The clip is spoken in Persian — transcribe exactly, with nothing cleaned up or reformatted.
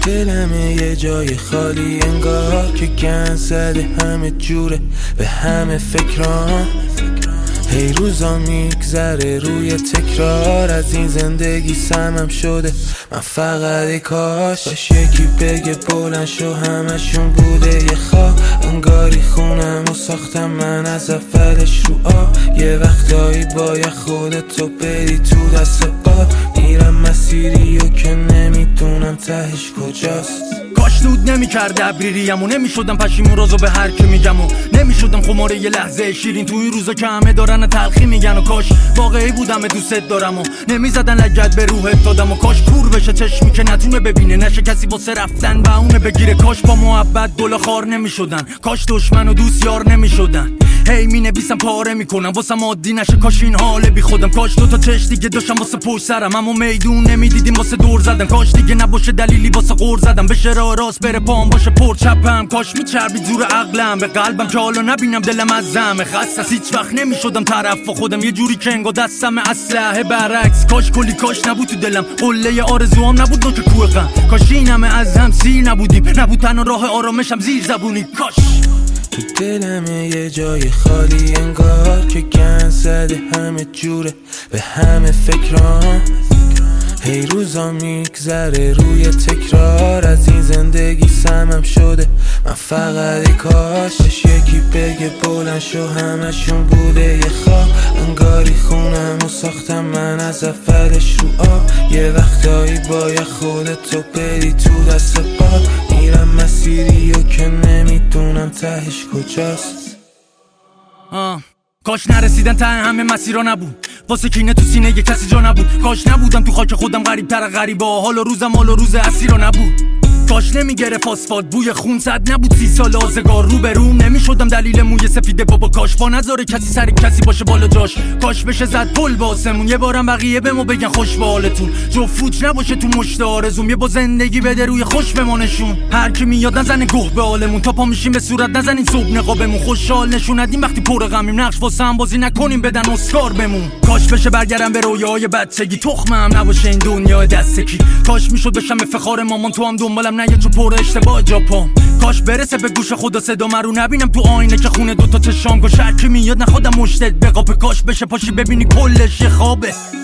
دلمه یه جای خالی انگار که گند زده همه جوره به همه فکران. هی روزا میگذره روی تکرار، از این زندگی سمم شده من فقط ای کاش باش یکی بگه بلند شو همشون بوده یه خواب. انگاری خونم و ساختم من از اولش رو آب. یه وقتایی باید خودتو بری تو دست باد. میرم مسیری و که نمیدونم تهش کجاست. کاش دود نمیکرد ابریریم و نمیشدم پشیمون رازو به هر که میگم و نمیشدم خماره یه لحظه شیرین توی روزا که همه دارن تلخی میگن. و کاش واقعی بودم دوست دارم و نمیزدن لگد به روحت دادم. و کاش کور بشه چشمی که نتونه ببینه، نشه کسی واسه رفتن به اونه بگیره. کاش با محبت گل خار نمیشدن، کاش دشمن و دوست یار نمیشدن. هی می نویسم پاره میکنم واسم عادی نشه کاش این حال بی خودم. کاش دوتا چش دیگه داشتم واسه پشت سرم اما میدون نمیدیدیم واسه دور زدن. کاش دیگه نباشه دلیلی واسه غور زدم، بشه راه راست بره پام باشه پر چپم. کاش میچربید زور عقلم به قلبم که حالا نبینم دلم از زمه خسته. هیچ وقت نمیشدم طرف خودم، یه جوری که انگار دستم اسلحه برعکس. کاش کلی کاش نبود تو دلم، قله آرزوام نبود نوک کوه غم. کاش این همه از هم سیر نبودیم، نبود تنها راه آرامشم زیر زبونی. کاش تو دلمه یه جای خالی انگار که گند زده همه جوره به همه فکران. هی روزا میگذره روی تکرار، از این زندگی سمم شده من فقط ای کاش باش یکی بگه بلند شو همشون بوده یه خواب. انگاری خونم و ساختم من از اولش رو آب. یه وقتایی باید خودتو بری تو دست باد. میرم مسیری و که نمیدونم تهش کجاست. آه کاش نرسیدن ته همه مسیرا نبود، واسه کینه تو سینه یه کسی جا نبود. کاش نبودم تو خاک خودم غریب تر غریبه، حال و روزم حال و روز اسیرا نبود. کاش نمیگره فاسفات بوی خون صد نبود سی سال آزگار رو به روم. نمیشدم دلیل موی سفیده بابا. کاش با نذاره کسی سر کسی باشه بالا جاش. کاش بشه زد پل با آسمون، یه بارم بقیه بمو بگن خوش به حالتون. جو فوت نباشه تو مشت آرزوم، یه با زندگی بده روی خوش بمانشون. هر کی میاد نزنه گوه به حالمون، تا پا میشیم به صورت نزنین صبح نقابمون. خوشحال نشون ندیم وقتی پر غمیم، نقش واسه هم بازی نکنیم بدن اسکار بمون. کاش بشه برگردم به رویای بچگی، تخمم نباشه این دنیا دستکی. کاش میشد بشم افتخار مامان، تو هم دنبالم نه چو پر اشتباه جاپام. کاش برسه به گوش خدا صدا رو نبینم تو آینه که خونه دوتا چشام گوش. هر کی میاد نخوادم مشتت بقاپه. کاش بشه پاشی ببینی کلش یه خوابه.